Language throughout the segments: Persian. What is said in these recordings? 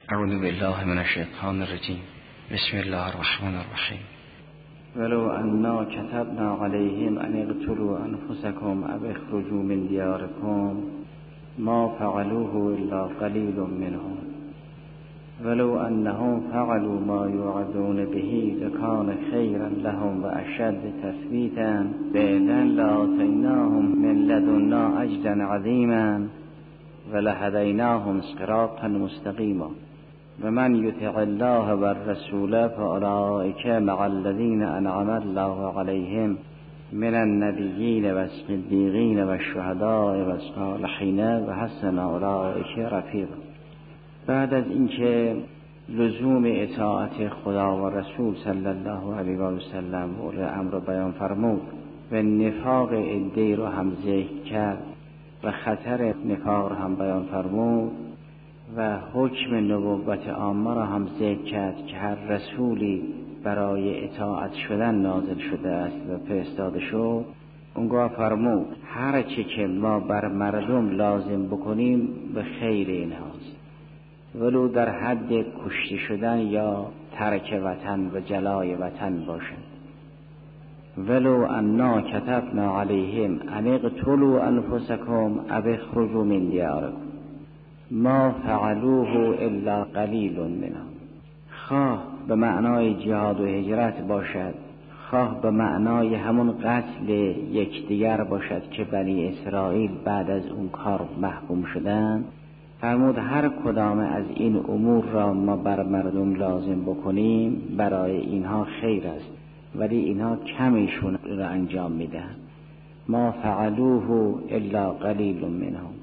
اعوذ بالله من الشیطان الرجیم. بسم الله الرحمن الرحیم. ولو انا كتبنا عليهم ان اقتلوا انفسكم او اخرجوا من دياركم ما فعلوه الا قليل منهم ولو انهم فعلوا ما يوعظون به لكان خيرا لهم واشد تثبيتا واذا لآتيناهم من لدنا اجرا عظيما ولهديناهم صراطا مستقيما ومن يطع الله والرسول فأولئك مع الذين أنعم الله عليهم من النبيين والصديقين والشهداء والصالحين وحسن أولئك رفیقا. بعد از اینکه لزوم اطاعت خدا و رسول صلی الله علیه و سلم و امر بیان فرمود و نفاق عده‌ای رو هم ذکر کرد و خطر نفاق رو هم بیان فرمود و حکم نبوت عامه را هم ذکر کرد که هر رسولی برای اطاعت شدن نازل شده است و فرستاده شد. اونگاه فرمود هر چه که ما بر مردم لازم بکنیم به خیر اینهاست، ولو در حد کشته شدن یا ترک وطن و جلای وطن باشد. ولو انا كتبنا عليهم ان اقتلوا انفسكم او اخرجوا من دياركم ما فعلوه الا قلیل منهم. خواه به معنای جهاد و هجرت باشد، خواه به معنای همون قتل یکدیگر باشد که بنی اسرائیل بعد از اون کار محکوم شدن، فرمود هر کدام از این امور را ما بر مردم لازم بکنیم برای اینها خیر است، ولی اینها کمیشون را انجام میدن. ما فعلوه الا قلیل منهم.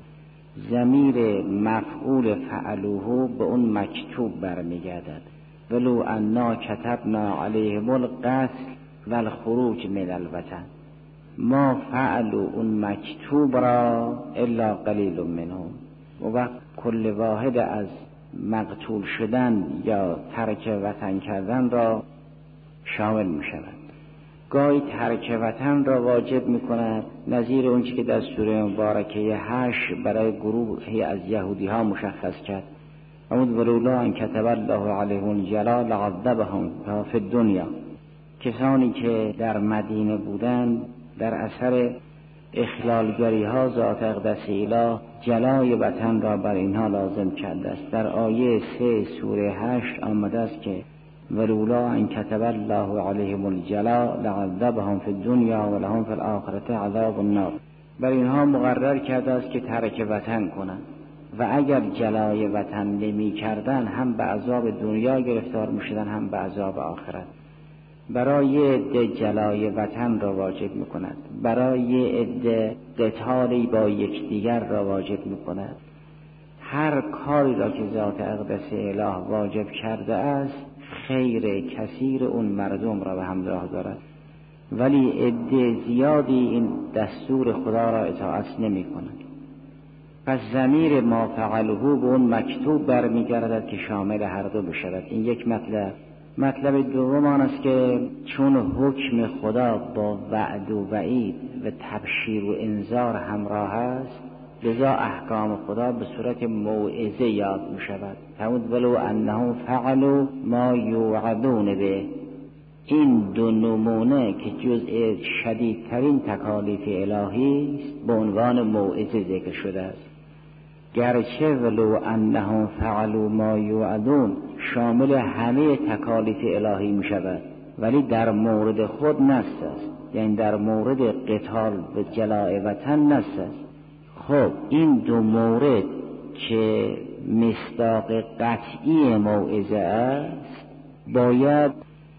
ضمیر مفعول فعلوه به اون مکتوب برمیگردد. ولو انا كتبنا عليهم القتل والخروج من الوطن ما فعلوا اون مکتوب را الا قلیل منهم. و وقت کل واحد از مقتول شدن یا ترک وطن کردن را شامل می شود. گاهی ترک وطن را واجب می کند، نظیر اونچه که در سوره مبارکه 8 برای گروهی از یهودی ها مشخص کرد. اما ولولا ان کتب الله علیهم الجلا لعذبهم فی الدنیا. کسانی که در مدینه بودند در اثر اخلالگری ها ذات اقدس اله جلای وطن را بر اینها لازم کرده است. در آیه 3 سوره 8 آمده است که ولولا ان کتب الله علیهم الجلا لعذبهم فی الدنیا ولهم فی الاخره عذاب النار. بر اینها مقرر کرده است که ترک وطن کنند و اگر جلای وطن نمی کردن هم به عذاب دنیا گرفتار می شدن هم به عذاب آخرت. برای عده جلای وطن را واجب می کند، برای عده قتالی با یکدیگر را واجب می کند. هر کاری را که ذات اقدس اله واجب کرده است خیر کثیر اون مردم را به همراه دارد، ولی عده زیادی این دستور خدا را اطاعت نمی کنند. پس ضمیر ما فعلوه به اون مکتوب برمیگردد که شامل هر دو بشود. این یک مطلب. مطلب دوم آن است که چون حکم خدا با وعد و وعید و تبشیر و انذار همراه است، لذا احکام خدا به صورت موعظه یاد می شود. همون ولو انهم فعلوا ما یوعظون به. این دو نمونه که جزء شدیدترین تکالیف الهی است به عنوان موعظه ذکر شده است. گرچه ولو انهم فعلوا ما یوعظون شامل همه تکالیف الهی می شود، ولی در مورد خود نص است، یعنی در مورد قتال و جلاء وطن نص است. خب این دو مورد که مصداق قطعی موعظه است باید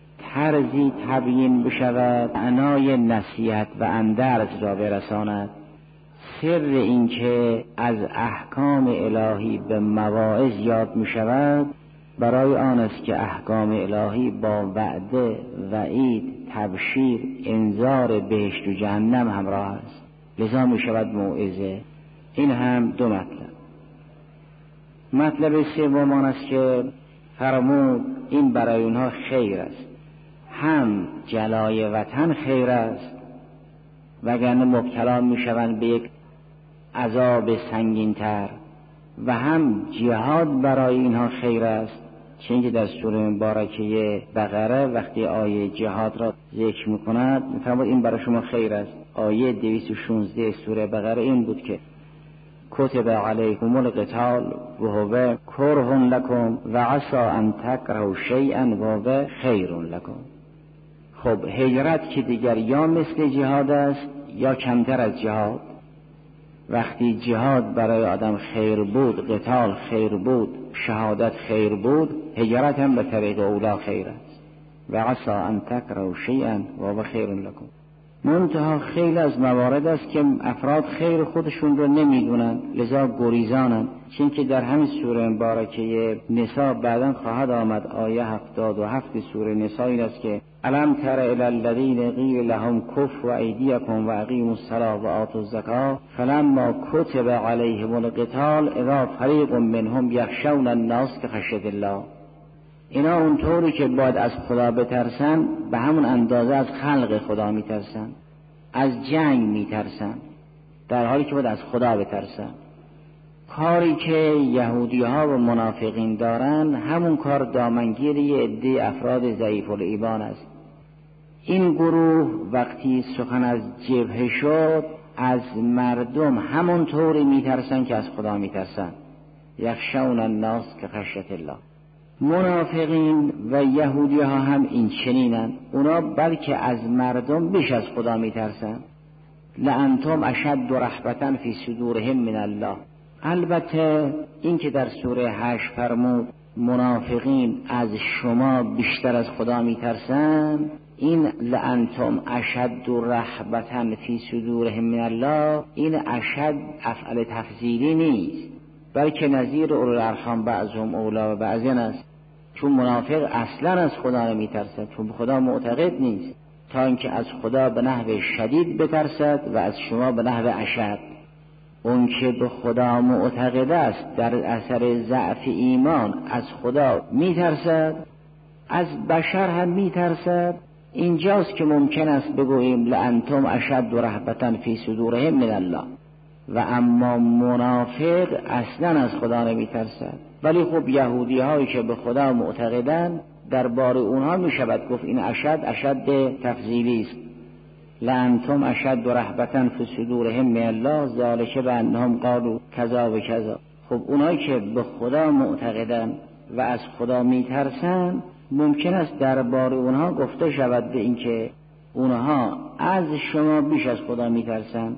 طرزی تبیین بشود معنای نصیحت و اندرز را برساند. سر این که از احکام الهی به مواعظ یاد می شود برای آن است که احکام الهی با وعده، وعید، تبشیر، انذار بهشت و جهنم همراه است، لذا می شود موعظه. این هم دو مطلب. مطلب سوم آن است که فرمود این برای اونها خیر است. هم جلای وطن خیر است وگرنه مبتلا می شوند به یک عذاب سنگین‌تر، و هم جهاد برای اینها خیر است، چون که در سوره مبارکه بقره وقتی آیه جهاد را ذکر می‌کند می‌فرماید این برای شما خیر است. آیه 216 سوره بقره این بود که کتب علیکم القتال و هو کره لکم و عسى ان تکرهوا شیئا و هو خیر لکم. خب هجرت که دیگر یا مثل جهاد است یا کمتر از جهاد. وقتی جهاد برای آدم خیر بود، قتال خیر بود، شهادت خیر بود، هجرت هم به طریق اولا خیر است. و عسى ان تکرهوا شیئا و هو خیر لکم. منتها خیلی از موارد است که افراد خیر خودشون رو نمیدونن، لذا گریزانن. چون که در همین سوره مبارکه نساء بعداً خواهد آمد آیه 77 سوره نساء این است که الم تر الی الذین قیل لهم کفوا ایدیکم و اقیموا الصلاة و آتوا الزکاة فلما کتب علیهم القتال اذا فریق منهم یخشون الناس کخشیة الله. اینا اونطوری که باید از خدا بترسن به همون اندازه از خلق خدا میترسن، از جنگ میترسن، در حالی که باید از خدا بترسن. کاری که یهودی ها و منافقین دارن همون کار دامنگیری عده افراد ضعیف الایمان است. این گروه وقتی سخن از جبهه شد از مردم همونطوری میترسن که از خدا میترسن. یخشون الناس کخشیة الله. منافقین و یهودی ها هم این چنینن، اونا بلکه از مردم بیش از خدا میترسن. لانتم اشد رهبة فی صدورهم من الله. البته این که در سوره 8 فرمود منافقین از شما بیشتر از خدا میترسن، این لانتم اشد رهبة فی صدورهم من الله، این اشد افعل تفضیلی نیست، بلکه نظیر اولو الارحام بعضهم اولی و بعضین است. چون منافق اصلا از خدا نمیترسد، چون به خدا معتقد نیست، تا اینکه از خدا به نحو شدید بترسد و از شما به نحو اشد. اون که به خدا معتقد است در اثر ضعف ایمان از خدا میترسد، از بشر هم میترسد. اینجاست که ممکن است بگوییم لانتم اشد رهبة فی صدورهم من الله. و اما منافق اصلا از خدا نمیترسد. ولی خب یهودی هایی که به خدا معتقدند درباره اونها میشود گفت این اشد تفضیلی است. لانتم اشد رهبة فی صدورهم من الله ذلک بانهم قالوا کذا و کذا. خب اونایی که به خدا معتقدند و از خدا میترسند ممکن است درباره اونها گفته شود به این که اونها از شما بیش از خدا میترسند.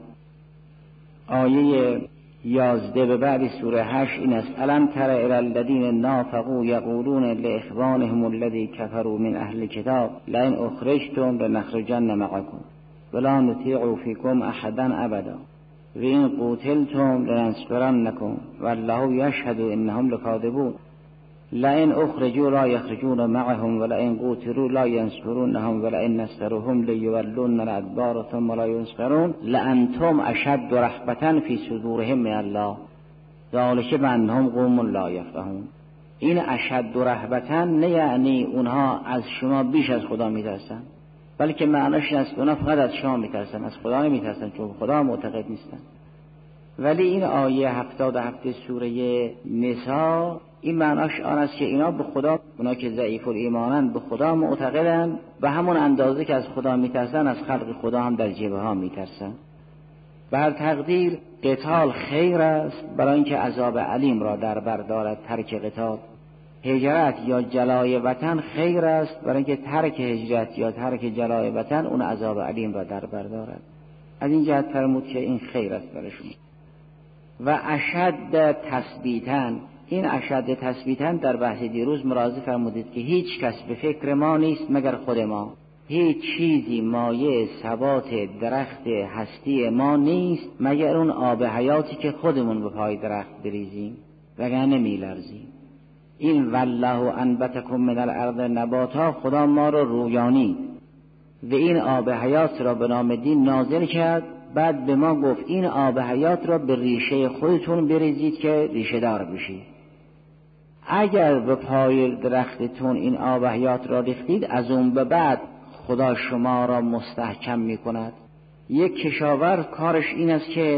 آیه 11 به بعد سوره 8 این است الم تر الی الذین نافقوا یقولون لاخوانهم الذی کفروا من اهل الکتاب لئن اخرجتم لنخرجن معکم ولا نطیع فیکم احدا ابدا وان قتلتم لننصرنکم والله یشهد انهم لکاذبون لئن اخرجوا لا یخرجون معهم ولئن قتلوا لا ینصرونهم ولئن نصروهم لیولون الادبار ثم لا ینصرون لانتم اشد رهبة فی صدورهم من الله ذلک بانهم قوم لا یفقهون. این اشد رهبة نه یعنی اونها از شما بیش از خدا میترسن، بلکه معناش این است که اونها فقط از شما میترسن، از خدا نمیترسن چون خدا معتقد نیستن. ولی این آیه 77 سوره نساء این معناش آن است که اینا به خدا، اونا که ضعیف الایمانن به خدا معتقدن و همون اندازه که از خدا میترسن از خلق خدا هم در جبهه ها میترسن. بر تقدیر قتال خیر است برای اینکه عذاب علیم را در بر دارد ترک قتال. هجرت یا جلای وطن خیر است برای اینکه ترک هجرت یا ترک جلای وطن اون عذاب علیم را در بر دارد. از این جهت فرمود که این خیر است برای شما. و اشد تثبیتاً، این اشد تثبیتاً در بحث دیروز مراجعه فرمودید که هیچ کس به فکر ما نیست مگر خود ما. هیچ چیزی مایه ثبات درخت هستی ما نیست مگر اون آب حیاتی که خودمون به پای درخت بریزیم وگرنه میلرزیم. این والله انبتکم من الارض نباتا، خدا ما رو رویانید و این آب حیات را به نام دین نازل کرد. بعد به ما گفت این آب حیات را به ریشه خودتون بریزید که ریشه دار بشید. اگر به پای درختتون این آب حیات را ریختید از اون به بعد خدا شما را مستحکم می کند. یک کشاورز کارش این است که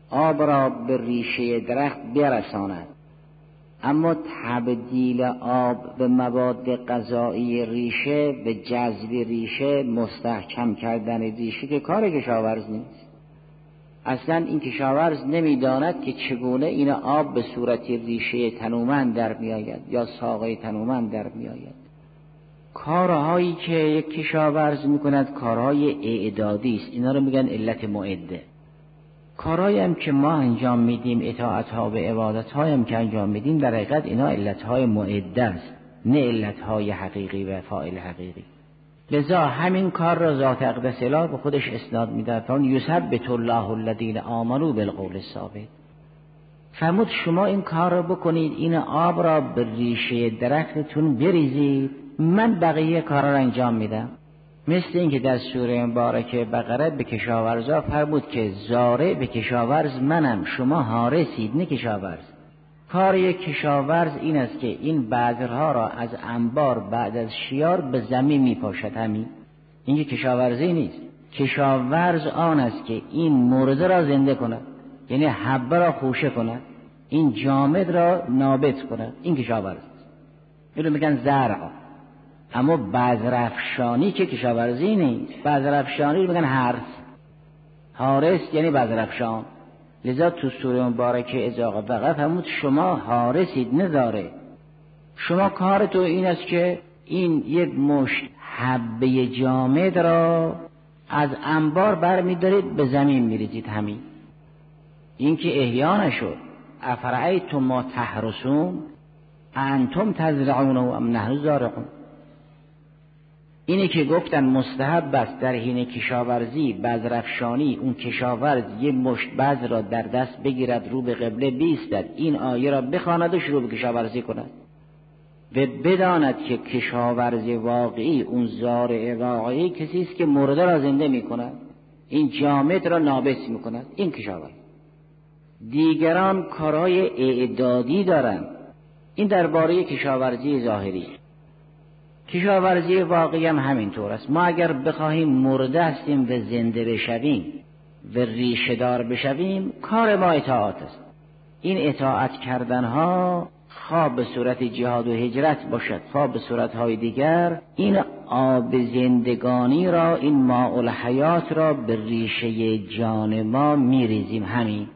آب را به ریشه درخت برساند، اما تبدیل آب به مواد غذایی ریشه، به جذب ریشه، مستحکم کردن ریشه که کار کشاورز نیست. اصلا این کشاورز نمیداند که چگونه این آب به صورت ریشه تنومند در میآید یا ساقه تنومند در میآید. کارهایی که یک کشاورز میکند کارهای اعدادی است، اینا رو میگن علت معده. کارهایی هم که ما انجام میدیم، اطاعتها و عبادتهایی هم که انجام میدیم، در حقیقت اینا علتهای معده است، نه علتهای حقیقی و فاعل حقیقی. لذا همین کار را ذات اقدس اله به خودش اسناد میده. فرمان یثبت الله الذین آمنوا بالقول الثابت. فرمود شما این کار را بکنید، این آب را به ریشه درختتون بریزید، من بقیه کارا را انجام میدم. مثل این که در سوره مبارکه بقره به کشاورزا فرمود که زارع به کشاورز منم، شما حارسید نه کشاورز. کار یک کشاورز این است که این بذرها را از انبار بعد از شیار به زمین میپاشد. همین این کشاورزی نیست. کشاورز آن است که این مرده را زنده کند، یعنی حبه را خوشه کند، این جامد را نابت کند. این کشاورز است. اینو میگن زرع. اما بذرافشانی که کشاورزی نیست. بذرافشانی رو میگن حرث. حارس یعنی بذرافشان. لذا تو سوره مبارکه اذا وقع فرمود شما حارسید نذاره. شما کارتون این است که این یک مشت حبه جامد را از انبار برمیدارید به زمین میریزید. همین این که احیا نشد. افرأیتم ما تحرسون انتم تزرعون ام نحن الزارعون. اینی که گفتن مستحب است در حین کشاورزی بذرافشانی، اون کشاورز یه مشت بذر را در دست بگیرد، رو به قبله بایستد، این آیه را بخواند و شروع به کشاورزی کند و بداند که کشاورز واقعی، اون زارع واقعی کسی است که مرده را زنده می کند، این جامد را نابت می کند. این کشاورز. دیگران کارهای اعدادی دارند. این درباره کشاورزی ظاهری. کشاورزی واقعی هم همینطور است. ما اگر بخواهیم مرده هستیم و زنده بشویم و ریشه دار بشویم، کار ما اطاعت است. این اطاعت کردنها خواه به صورت جهاد و هجرت باشد، خواه به صورتهای دیگر، این آب زندگانی را، این ماء الحیات را به ریشه جان ما میریزیم. همین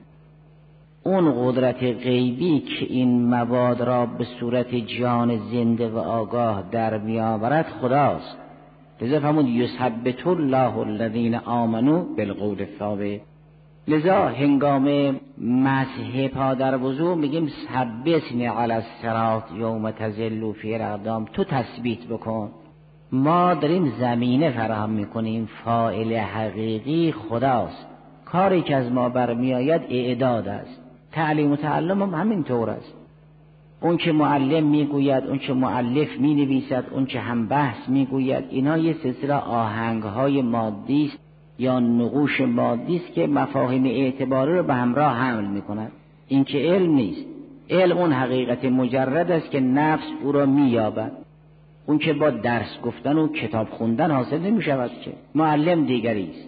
اون قدرت غیبی که این مواد را به صورت جان زنده و آگاه در میآورد خداست. لذا فرمود یثبت الله الذین آمنوا بالقول الثابت. لذا هنگام مسح پا در وضو میگیم ثبتنی علی الصراط یوم تزل فی الاقدام. تو تثبیت بکن. ما داریم زمینه فراهم میکنیم، فاعل حقیقی خداست. کاری که از ما برمیآید اعداد است. تعلیم و تعلم هم همین طور است. اون که معلم میگوید، اون که مؤلف مینویسد، اون که هم بحث میگوید، اینا یه سلسله آهنگهای مادی است یا نقوش مادی است که مفاهیم اعتباری رو به همراه حمل میکند. این که علم نیست. علم اون حقیقت مجرد است که نفس او را مییابد. اون که با درس گفتن و کتاب خوندن حاصل نمیشود. که معلم دیگری است.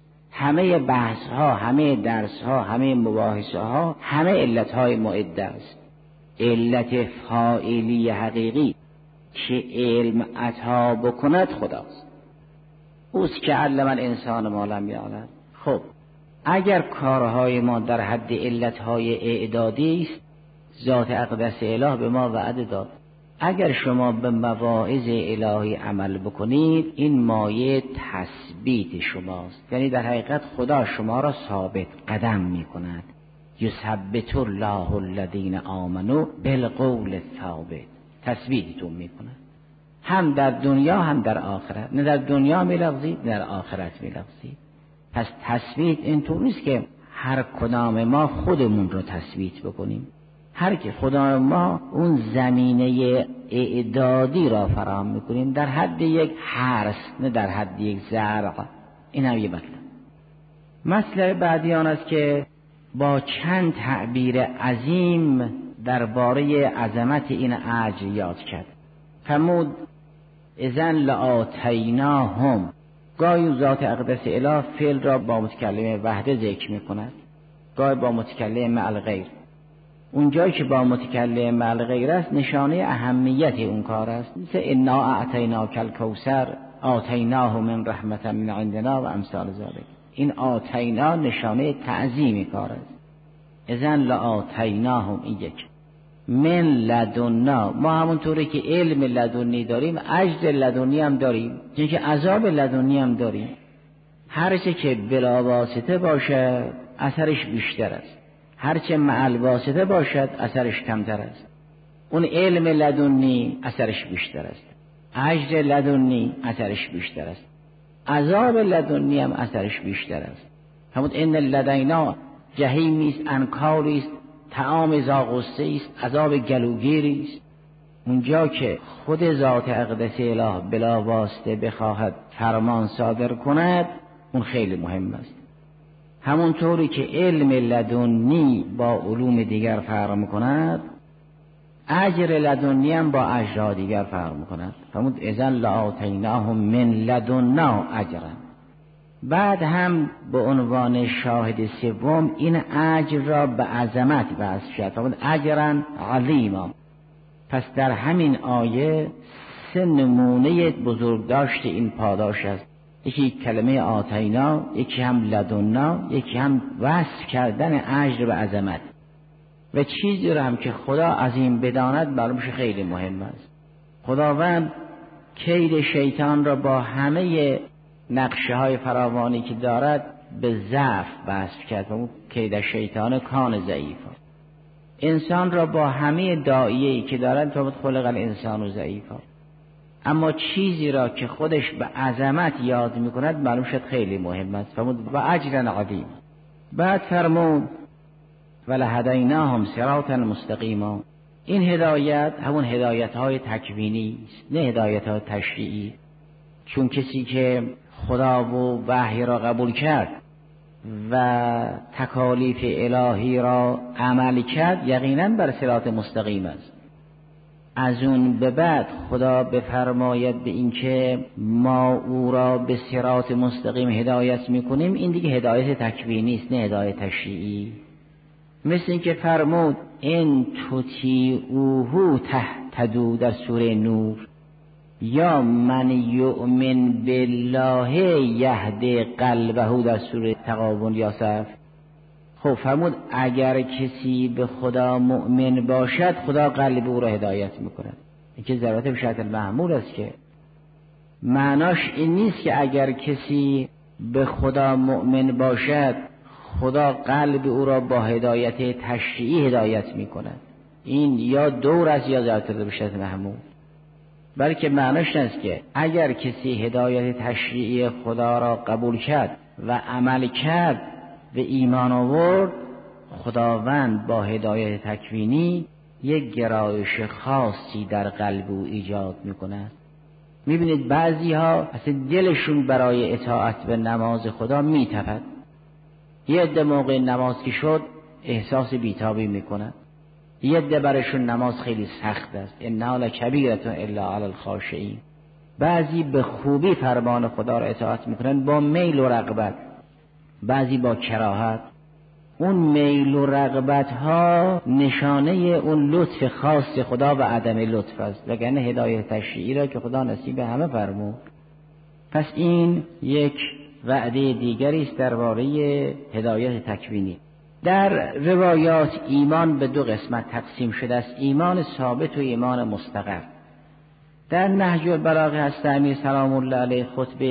همه بحث ها، همه درس ها، همه مباحثه ها، همه علت های معده است. علت فاعلی حقیقی که علم عطا بکند خداست. اوست که علم الانسان ما لم یعلم. خب اگر کارهای ما در حد علت های اعدادی است، ذات اقدس اله به ما وعده داد اگر شما به مواعظ الهی عمل بکنید این مایه تثبیت شماست. یعنی در حقیقت خدا شما را ثابت قدم می کند. یثبت الله الذین آمنوا بالقول الثابت. تثبیتتون می کند، هم در دنیا هم در آخرت. نه در دنیا می لغزید، در آخرت می لغزید. پس تثبیت اینطور نیست که هر کدام ما خودمون رو تثبیت بکنیم. هر که خدا ما اون زمینه اعدادی را فراهم میکنیم در حد یک حرث، نه در حد یک زرع. این هم یه مسئله بعدی آن است که با چند تعبیر عظیم درباره عظمت این اجر یاد کرد. فرمود اذن لآتیناهم. گاهی ذات اقدس اله فعل را با متکلم وحده ذکر میکند. گاهی با متکلم مع الغیر. اون جایی که با متکلم مع الغیر است نشانه اهمیت اون کار است. مثل انا اعطیناک الکوثر آتیناه من رحمت من عندنا و امثال ذلک. این آتینا نشانه تعظیم کار است. اذن لآتیناهم، این یک. من لدنا، ما همونطوری که علم لدنی داریم اجر لدنی هم داریم، چون که عذاب لدنی هم داریم. هرچه که بلا واسطه باشد اثرش بیشتر است، هرچه مع الواسطه باشد اثرش کمتر است. اون علم لدنی اثرش بیشتر است، اجر لدنی اثرش بیشتر است، عذاب لدنی هم اثرش بیشتر است. همون ان لدینا جهیمی است، انکاری است، طعام ذاغصه است، عذاب گلوگیری است. اونجا که خود ذات اقدس اله بلا واسطه بخواهد فرمان صادر کند اون خیلی مهم است. همونطوری که علم لدنی با علوم دیگر فرق میکند اجر لدنی هم با اجرها دیگر فرق میکند. فرمود اذن لآتیناهم من لدنا اجرا. بعد هم به عنوان شاهد سوم این اجر را به عظمت وصف شد. فرمود اجرا عظیما. پس در همین آیه سه نمونه بزرگداشت این پاداش است. یکی کلمه آتینا، یکی هم لدنا، یکی هم وصف کردن اجر به عظمت. و چیزی را هم که خدا عظیم بداند معلومش خیلی مهم است. خداوند کید شیطان را با همه نقشه های فراوانی که دارد به ضعف وصف کرد. اون کید شیطان کان ضعیفا. انسان را با همه داعیه‌ای که دارد فرمود خلق الانسان ضعیفا. اما چیزی را که خودش به عظمت یاد میکند معلوم شد خیلی مهم است. فرمود و اجر عظیم. بعد فرمود ولهدیناهم صراطا مستقیما. این هدایت همون هدایت های تکوینی است، نه هدایت های تشریعی. چون کسی که خدا و وحی را قبول کرد و تکالیف الهی را عمل کرد یقینا بر صراط مستقیم است. از اون به بعد خدا بفرماید به این که ما او را به صراط مستقیم هدایت میکنیم، این دیگه هدایت تکوینی است نه هدایت تشریعی. مثل این که فرمود ان تطیعوه تهتدوا در سوره نور، یا من یؤمن بالله یهدی قلبه در سوره تغابن یا صف. خب فرمود اگر کسی به خدا مؤمن باشد خدا قلب او را هدایت میکند. این که ضرورت به شرط المحمول است که معناش این نیست که اگر کسی به خدا مؤمن باشد خدا قلب او را با هدایت تشریعی هدایت میکند. این یا دور است یا ضرورت به شرط محمول. بلکه معناش است که اگر کسی هدایت تشریعی خدا را قبول کرد و عمل کرد و ایمان آورد، خداوند با هدایت تکوینی یک گرایش خاصی در قلب او ایجاد میکند. میبینید بعضی ها اصلا دلشون برای اطاعت به نماز خدا میتپد. یه عده موقع نماز که شد احساس بیتابی میکنند. یه عده برشون نماز خیلی سخت است. انها لکبیرة الا علی الخاشعین. بعضی به خوبی فرمان خدا را اطاعت میکنن با میل و رغبت، بعضی با کراهت. اون میل و رغبت ها نشانه اون لطف خاص خدا و عدم لطف است، وگرنه هدایت تشریعی را که خدا نصیب همه فرمود. پس این یک وعده دیگری است درباره هدایت تکوینی. در روایات ایمان به دو قسمت تقسیم شده است، ایمان ثابت و ایمان مستقر. در نهج البلاغه هست امیر سلام الله علیه خطبه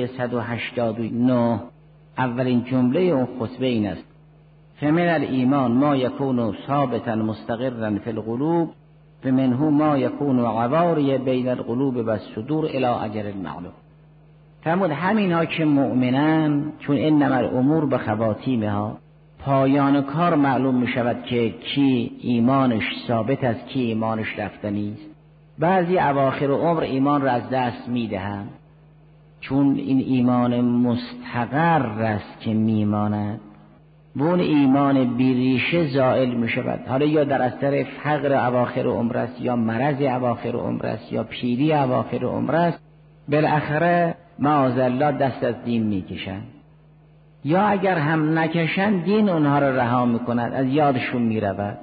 189 اولین جمله اون خطبه این است: فمن الایمان ما یکون ثابتا مستقرا فی القلوب و منه ما یکون عواری بین القلوب و الصدور الی اجل معلوم. فرمود همین ها که مؤمنن، چون انما الامور بخواتیمها، پایان کار معلوم می شود که کی ایمانش ثابت است کی ایمانش رفتنی است. بعضی اواخر عمر ایمان را از دست می دهند چون این ایمان مستقر است که می ماند و اون ایمان بیریشه زائل می شود. حالا یا در اثر فقر اواخر عمر است یا مرض اواخر عمر است یا پیری اواخر عمر است، بالاخره معاذ الله دست از دین می کشند. یا اگر هم نکشن دین اونها را رها میکند، از یادشون میرود.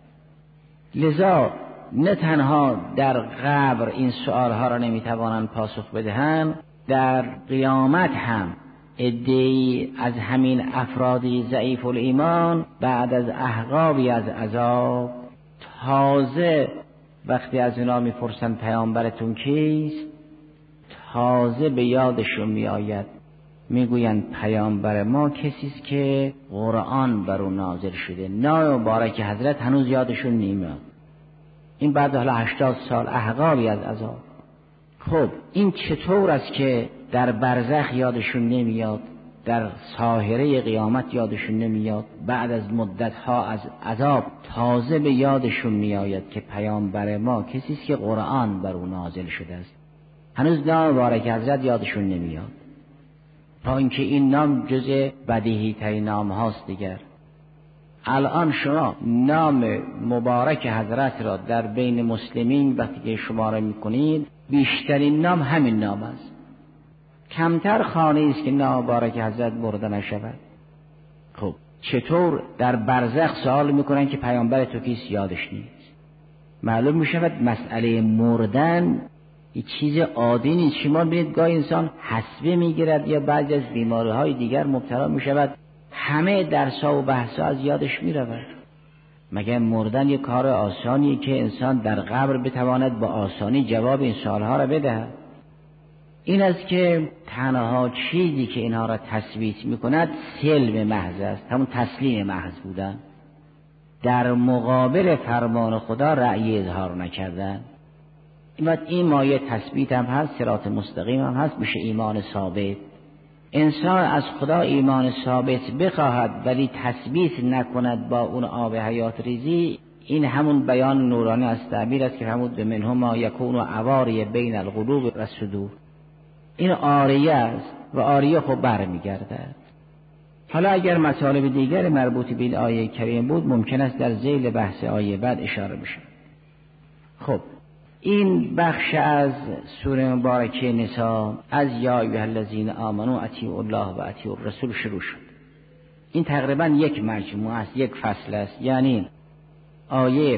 لذا نه تنها در قبر این سؤالها را نمیتوانند پاسخ بدهند، در قیامت هم عده‌ای از همین افرادی ضعیف الایمان بعد از احقابی از عذاب تازه وقتی از اینا میپرسن پیامبرتون کیست، تازه به یادشون میآید، میگویند پیامبر ما کسی است که قرآن بر او نازل شده. نام مبارک حضرت هنوز یادشون نمیاد. این بعد حالا 80 سال احقابی از عذاب. خب این چطور است که در برزخ یادشون نمیاد، در ساحره قیامت یادشون نمیاد، بعد از مدتها از عذاب تازه به یادشون میآید که پیامبر ما کسی است که قرآن بر او نازل شده است. هنوز نام مبارک حضرت یادشون نمیاد، تا اینکه این نام جز بدیهی ترین نام هاست. دیگر الان شما نام مبارک حضرت را در بین مسلمین وقتی که شماره میکنید، بیشترین نام همین نام است. کمتر خانه است که نام مبارک حضرت برده نشود. خب چطور در برزخ سوال میکنن که پیامبر تو کیست، یادش نیست؟ معلوم میشود مسئله مردن این چیز عادی نیست. شما ببینید گاهی انسان حسبه میگیرد یا بعضی از بیماری‌های دیگر مبتلا میشود، همه درس‌ها و بحث‌ها از یادش میرود. مگر مردن یک کار آسانیه که انسان در قبر بتواند با آسانی جواب این سوال‌ها را بدهد؟ این است که تنها چیزی که اینها را تثبیت میکند سلم محض است، همون تسلیم محض بودن، در مقابل فرمان خدا رأی اظهار نکردن. این مایه تثبیت هم هست، صراط مستقیم هم هست، میشه ایمان ثابت. انسان از خدا ایمان ثابت بخواهد ولی تثبیت نکند با اون آب حیات ریزی، این همون بیان نورانی از تعبیر است که فرمود به منهم ما یکون عواری بین القلوب و الصدور. این آریه است و آریه خب برمیگردد. حالا اگر مطالب دیگر مربوط به این آیه کریم بود ممکن است در ذیل بحث آیه بعد اشاره بشه. خب این بخش از سوره مبارکه نساء از یا ایها الذین آمنوا اطیعوا الله و اطیعوا الرسول شروع شد. این تقریبا یک مجموعه است، یک فصل است، یعنی آیه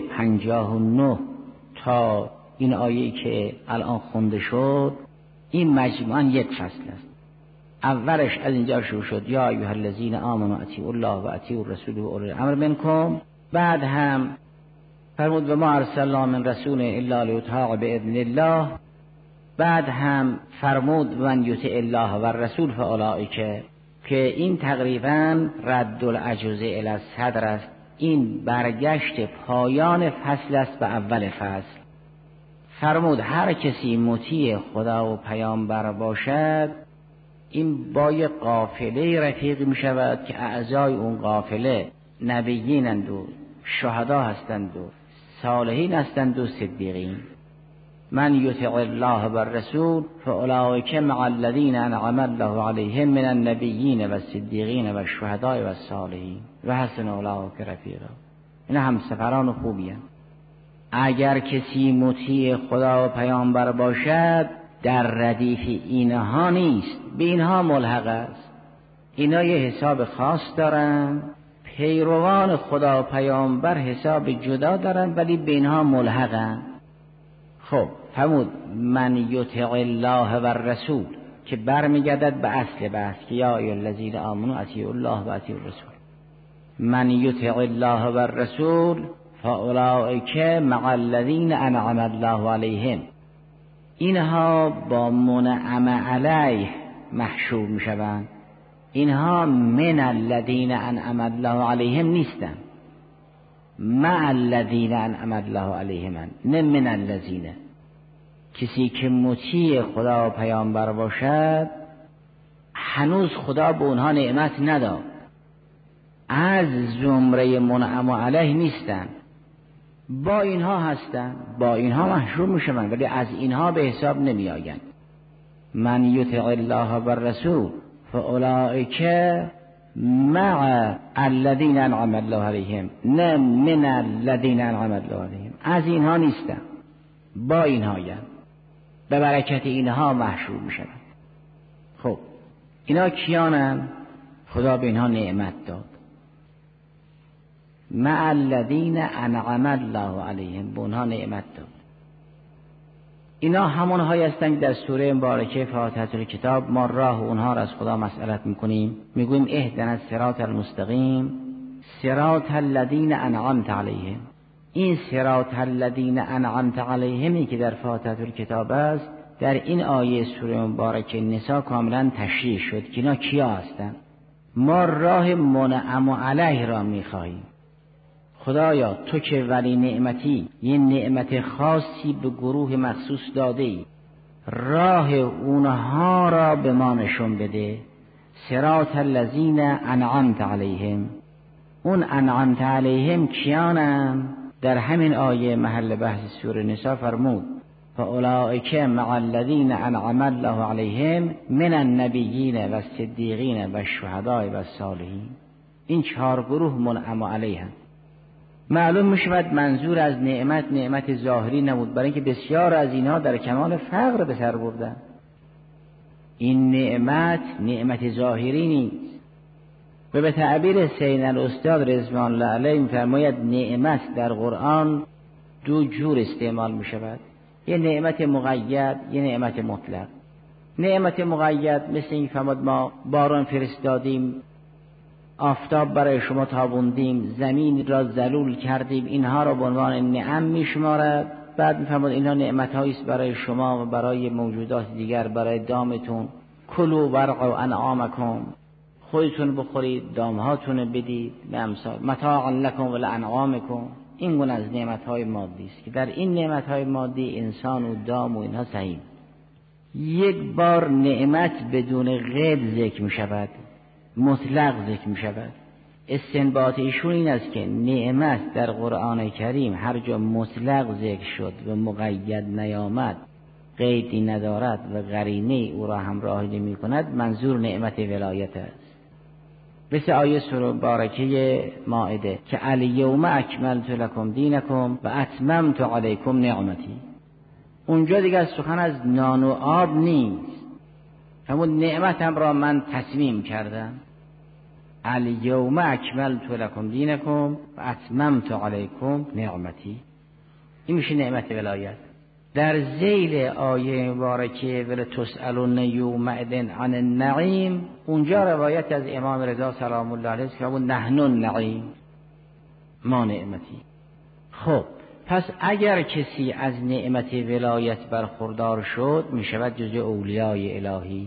59 تا این آیه که الان خونده شد این مجموعاً یک فصل است. اولش از اینجا شروع شد یا ایها الذین آمنوا اطیعوا الله و اطیعوا الرسول و اولی الامر منکم. بعد هم فرمود و ما ارسلنا من رسول الا لیطاع باذن الله. بعد هم فرمود من یطع الله و الرسول فاولئک، که این تقریبا رد العجوزه الی الصدر است. این برگشت پایان فصل است به اول فصل. فرمود هر کسی مطیع خدا و پیامبر باشد، این با یک قافله رفیق می شود که اعضای اون قافله نبیینند و شهدا هستند و صالحین هستند و صدیقین. من یطع الله و الرسول فاولئک مع الذین انعم الله علیهم من النبیین و الصدیقین و الشهداء و الصالحین و حسن اولئک رفیقا. اینا هم سفران خوبی هستند. اگر کسی مطیع خدا و پیامبر باشد در ردیف اینها نیست، به اینها ملحق است. اینا یه حساب خاص دارن، پیروان خدا و پیامبر حساب جدا دارن ولی به اینها ملحقن. خب فرمود من یطع الله و الرسول که برمیگردد به اصل بحث که یا ایها الذین آمنوا اطیعوا الله و اطیعوا الرسول. من یطع الله و الرسول فاولئک مع الذین انعم الله علیهم. اینها با منعم علیه محشور میشوند. اینها من الذین انعم الله علیهم نیستند، مع الذین انعم الله علیهم، نه من الذین. کسی که مطیع خدا و پیامبر باشد هنوز خدا به اونها نعمت نداد، از زمره منعم علیه نیستند، با اینها هستند، با اینها محشور میشوند ولی از اینها به حساب نمی آیند. من یطع الله و الرسول فاولئک مع الذین انعم الله علیهم، نه من الذین انعم الله علیهم. از اینها نیستند، با اینها یند، به برکت اینها محشور میشوند. خب اینا کیانند؟ خدا به اینها نعمت داد. مع الذین انعم الله علیهم، به اونها نعمت داد. اینا همونهایی هستند در سوره مبارکه فاتحه الکتاب ما راه اونها را از خدا مسئلت میکنیم، میگویم اهدنا الصراط المستقیم صراط الذین انعمت علیهم. این صراط الذین انعمت علیهمی که در فاتحه الکتاب است در این آیه سوره مبارکه نساء کاملا تشریح شد که اینا کیا هستند. ما راه منعم علیه را میخواهیم. خدایا تو که ولی نعمتی یه نعمت خاصی به گروه مخصوص داده ای، راه اونها را به ما نشون بده. صراط الذین انعمت علیهم، اون انعمت علیهم کیانم؟ در همین آیه محل بحث سوره نساء فرمود فاولئک مع الذین انعم الله علیهم من النبیین و الصدیقین و الشهداء و الصالحین. این 4 گروه منعم علیهم. معلوم میشود منظور از نعمت ظاهری نبود، برای اینکه بسیار از اینها در کمال فقر به سر بردن. این نعمت ظاهری نیست. و به تعبیر سید الاستاد رضوان الله علیه می‌فرماید نعمت در قرآن 2 جور استعمال میشود، یه نعمت مقید، یه نعمت مطلق. نعمت مقید مثل این فرمود ما باران فرستادیم، آفتاب برای شما تابوندیم، زمین را ذلول کردیم، اینها را به عنوان نعم میشمارد. بعد میفرماد اینها نعمت‌هایی است برای شما و برای موجودات دیگر، برای دامتون. کلوا ورعوا انعامکم، خودتون بخورید، دامهاتون بدید، به امثال متاعا لکم و لانعامکم. این گونه از نعمت‌های مادی است که در این نعمت‌های مادی انسان و دام و اینها سهیم. یک بار نعمت بدون قید ذکر می‌شود، مطلق ذکر می شود. استنباط ایشون این است که نعمت در قرآن کریم هر جا مطلق ذکر شد و مقید نیامد، قیدی ندارد و قرینه او را همراهی نمی کند، منظور نعمت ولایت است. مثل آیه سوره مبارکه مائده که الیوم اکملت لکم دینکم و اتممت علیکم نعمتی. اونجا دیگر سخن از نان و آب نیست، همون نعمتم را من تتمیم کردم. الیوم اکملت لکم دینکم و اتممت علیکم نعمتی. این میشه نعمت ولایت. در ذیل آیه مبارکه ولتسألن یومئذ عن النعیم، اونجا روایت از امام رضا سلام الله علیه که همون نحن النعیم، ما نعمتی. خب پس اگر کسی از نعمت ولایت برخوردار شد میشود جزء اولیای الهی.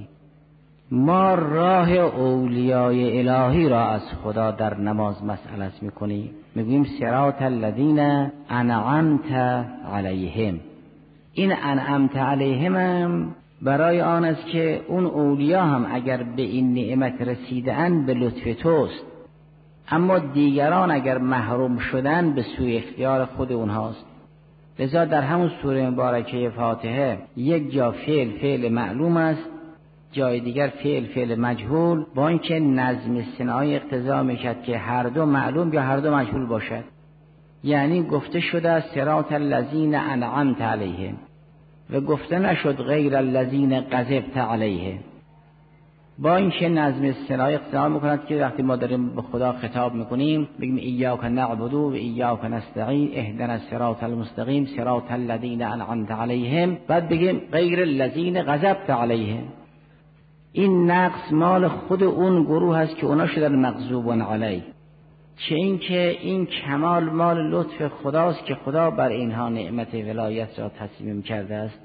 ما راه اولیای الهی را از خدا در نماز مسئلت میکنیم، میگویم صراط الذین انعمت علیهم. این انعمت علیهم هم برای آن است که اون اولیا هم اگر به این نعمت رسیدن به لطف توست، اما دیگران اگر محروم شدن به سوی اختیار خود اونهاست. لذا در همون سوره مبارکه فاتحه یک جا فعل معلوم است، جای دیگر فعل مجهول، با اینکه نظم صناعی اقتضا میکرد که هر دو معلوم یا هر دو مجهول باشد. یعنی گفته شده صراط الذین انعمت علیهم و گفته نشد غیر الذین غضبت علیهم. با اینکه نظم صناعی اقتضا میکند که وقتی ما داریم به خدا خطاب میکنیم بگیم ایاک نعبد و ایاک نستعین اهدنا الصراط المستقیم صراط الذین انعمت علیهم، بعد بگیم غیر الذین غضبت علیهم. این نقص مال خود اون گروه هست که اونا شدن مغضوبون علیه، چه این که این کمال مال لطف خداست که خدا بر اینها نعمت ولایت را تسلیم کرده است.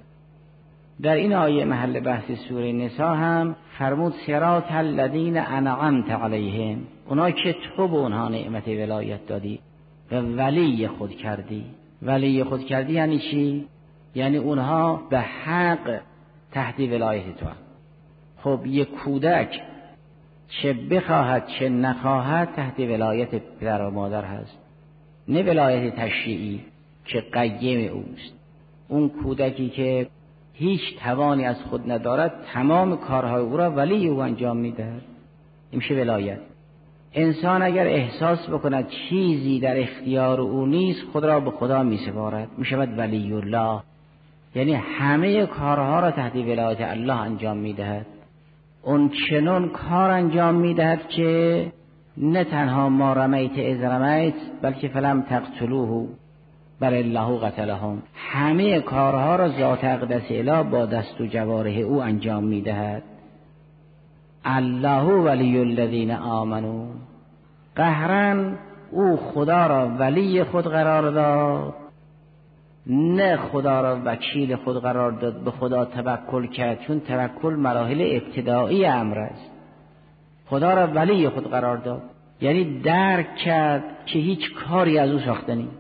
در این آیه محل بحث سوره نساء هم فرمود صراط الذین انعمت علیهم، اونا که تو به اونها نعمت ولایت دادی و ولی خود کردی. ولی خود کردی یعنی چی؟ یعنی اونها به حق تحت ولایت تو هم. خب یک کودک چه بخواهد چه نخواهد تحت ولایت پدر و مادر هست، نه ولایت تشریعی که قیم اوست. اون کودکی که هیچ توانی از خود ندارد تمام کارهای او را ولی او انجام میدهد، این میشه ولایت. انسان اگر احساس بکند چیزی در اختیار او نیست خود را به خدا میسپارد، میشود ولی الله، یعنی همه کارها را تحت ولایت الله انجام میدهد. اون چنون کار انجام میدهد که نه تنها ما رمیت اذ رمیت بلکه فلم تقتلوه بل الله قتلهم، همه کارها را ذات اقدس اله با دست و جوارح او انجام میدهد. الله ولی الذین آمنوا، قهرا او خدا را ولی خود قرار داد، نه خدا را وکیل خود قرار داد، به خدا توکل کرد، چون توکل مراحل ابتدایی امر است. خدا را ولی خود قرار داد یعنی درک کرد که هیچ کاری از او ساخته نیست.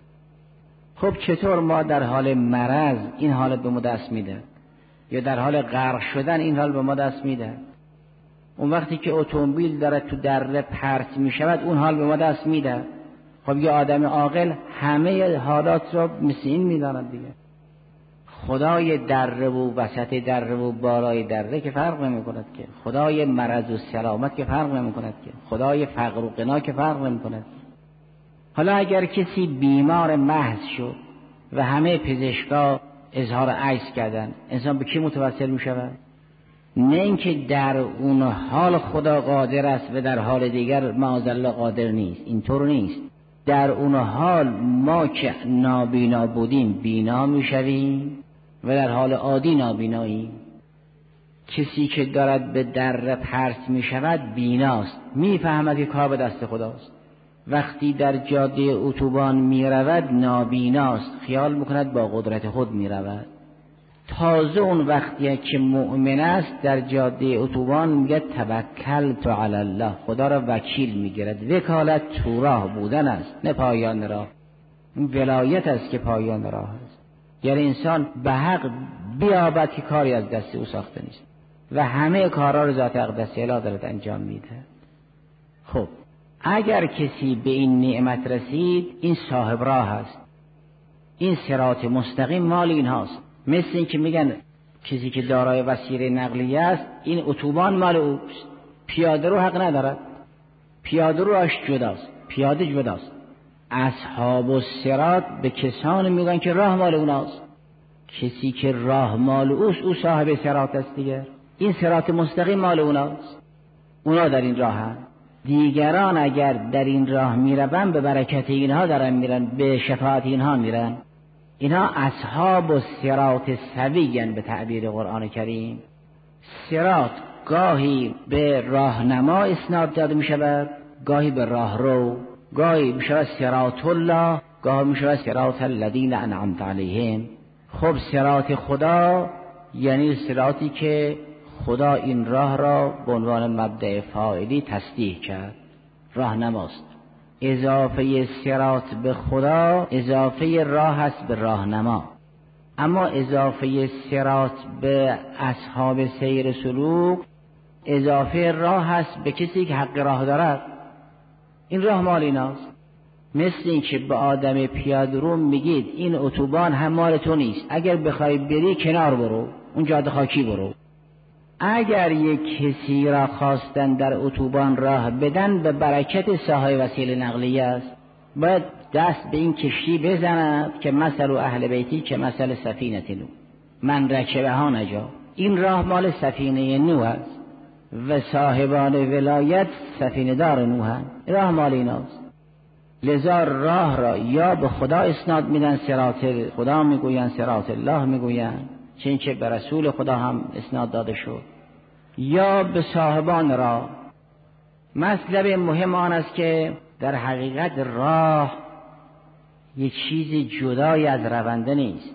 خب چطور ما در حال مرض این حال به ما دست میده، یا در حال غرق شدن این حال به ما دست میده؟ اون وقتی که اتومبیل داره تو دره پرت میشود اون حال به ما دست میده. خب یه آدم عاقل همه حالات را مثل این میداند دیگه. خدای دره و وسط دره و بالای دره که فرق نمی کند که، خدای مرض و سلامت که فرق نمی کند که، خدای فقر و غنا که فرق نمی کند. حالا اگر کسی بیمار محض شد و همه پزشکا اظهار عجز کردن، انسان به کی متوسل می شود؟ نه اینکه در اون حال خدا قادر است و در حال دیگر معاذالله قادر نیست، اینطور نیست. در اون حال ما که نابینا بودیم بینا میشویم و در حال عادی نابیناییم. کسی که دارد به در پرت میشود بیناست، میفهمد که کار به دست خداست. وقتی در جاده اتوبان میرود نابیناست، خیال میکند با قدرت خود میرود. تازه اون وقتی که مؤمن است در جاده اتوبان میگه توکلت علی الله، خدا را وکیل میگیرد. وکالت تو راه بودن است نه پایان راه. ولایت است که پایان راه است. یعنی انسان به حق بیابد که کاری از دست او ساخته نیست و همه کارها رو ذات اقدس اله دارد انجام میده. خب اگر کسی به این نعمت رسید این صاحب راه است، این صراط مستقیم مال این هاست. مثل این که میگن کسی که دارای وسیله نقلیه است این اتوبان مال اوست، پیاده رو حق ندارد، پیاده روش جداست، پیاده جداست. اصحاب الصراط به کسان میگن که راه مال اوناست. کسی که راه مال اوست او صاحب صراط است دیگه. این صراط مستقیم مال اوناست، اونا در این راه هست. دیگران اگر در این راه میرن به برکت اینها دارن میرن، به شفاعت اینها میرن. اینها اصحاب الصراط سویین به تعبیر قرآن کریم. صراط گاهی به راهنما اسناد داده می شود، گاهی به راهرو، گاهی می شود صراط الله، گاهی می شود صراط الذین انعمت علیهم. خب صراط خدا یعنی صراطی که خدا این راه را به عنوان مبدأ فاعلی تصدیح کرد، راهنماست. اضافه صراط به خدا اضافه راه هست به راهنما، اما اضافه صراط به اصحاب سیر سلوک اضافه راه هست به کسی که حق راه دارد. این راه مال ایناست. مثل این که به آدم پیاده رو میگید این اتوبان هم مال تو نیست، اگر بخوای بری کنار برو، اون جاده خاکی برو. اگر یک کسی را خواستن در اتوبان راه بدن به برکت صاحب وسیله نقلیه است، باید دست به این کشتی بزند که مثل اهل بیتی که مثل سفینه نو من رکبها نجا. این راه مال سفینه نوح است و صاحبان ولایت سفینه دار نوح هست. راه مال ایناست. لذا راه را یا به خدا اسناد میدن، صراط خدا میگوین، صراط الله میگوین، چون که به رسول خدا هم اسناد داده شد، یا به صاحبان راه. مطلب مهم آن است که در حقیقت راه یک چیز جدای از رونده نیست.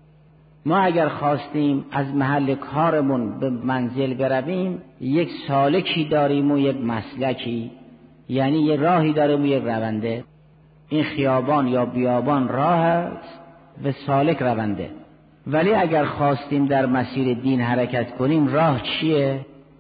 ما اگر خواستیم از محل کارمون به منزل برویم یک سالکی داریم و یک مسلکی، یعنی یک راهی داریم و یک رونده. این خیابان یا بیابان راه است و سالک رونده. ولی اگر خواستیم در مسیر دین حرکت کنیم راه چیه؟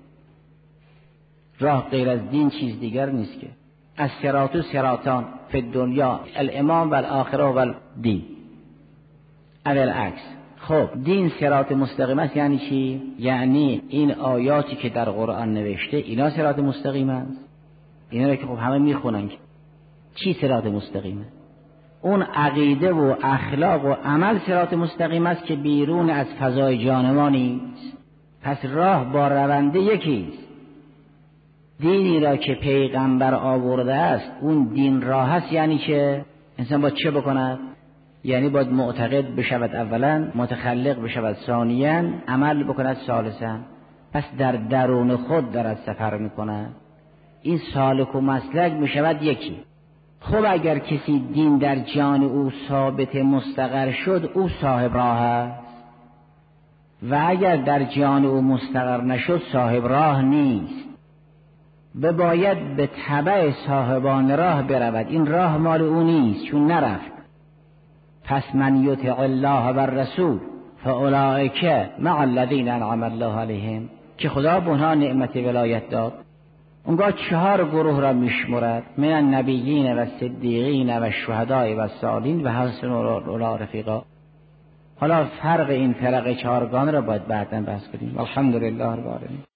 راه غیر از دین چیز دیگر نیست که از صراط و صراطان فی الدنیا الامام و الاخره و الدین اول عکس. خب دین صراط مستقیم است یعنی چی؟ یعنی این آیاتی که در قرآن نوشته اینا صراط مستقیم است. اینا رو که خب همه میخونن چی صراط مستقیمه؟ اون عقیده و اخلاق و عمل صراط مستقیم است که بیرون از فضای جان ما نیست. پس راه با رونده یکیست. دینی را که پیغمبر آورده است اون دین راه است. یعنی که انسان باید چه بکند؟ یعنی باید معتقد بشود اولا، متخلق بشود ثانیاً، عمل بکند ثالثاً. پس در درون خود دارد سفر میکند. این سالک و مسلک میشود یکی. خب اگر کسی دین در جان او ثابت مستقر شد، او صاحب راه است، و اگر در جان او مستقر نشد صاحب راه نیست. باید به تبع صاحبان راه برود. این راه مال او نیست چون نرفت. پس من یطع الله و الرسول فاولئک مع الذین انعم الله علیهم، که خدا به اونها نعمت ولایت داد. اونگاه 4 گروه را میشمرد: من النبیین و الصدیقین و الشهداء و الصالحین و حسن اولئک رفیقا. حالا فرق این فرق 4گانه را باید بعداً بحث کنیم. الحمدلله رب العالمین.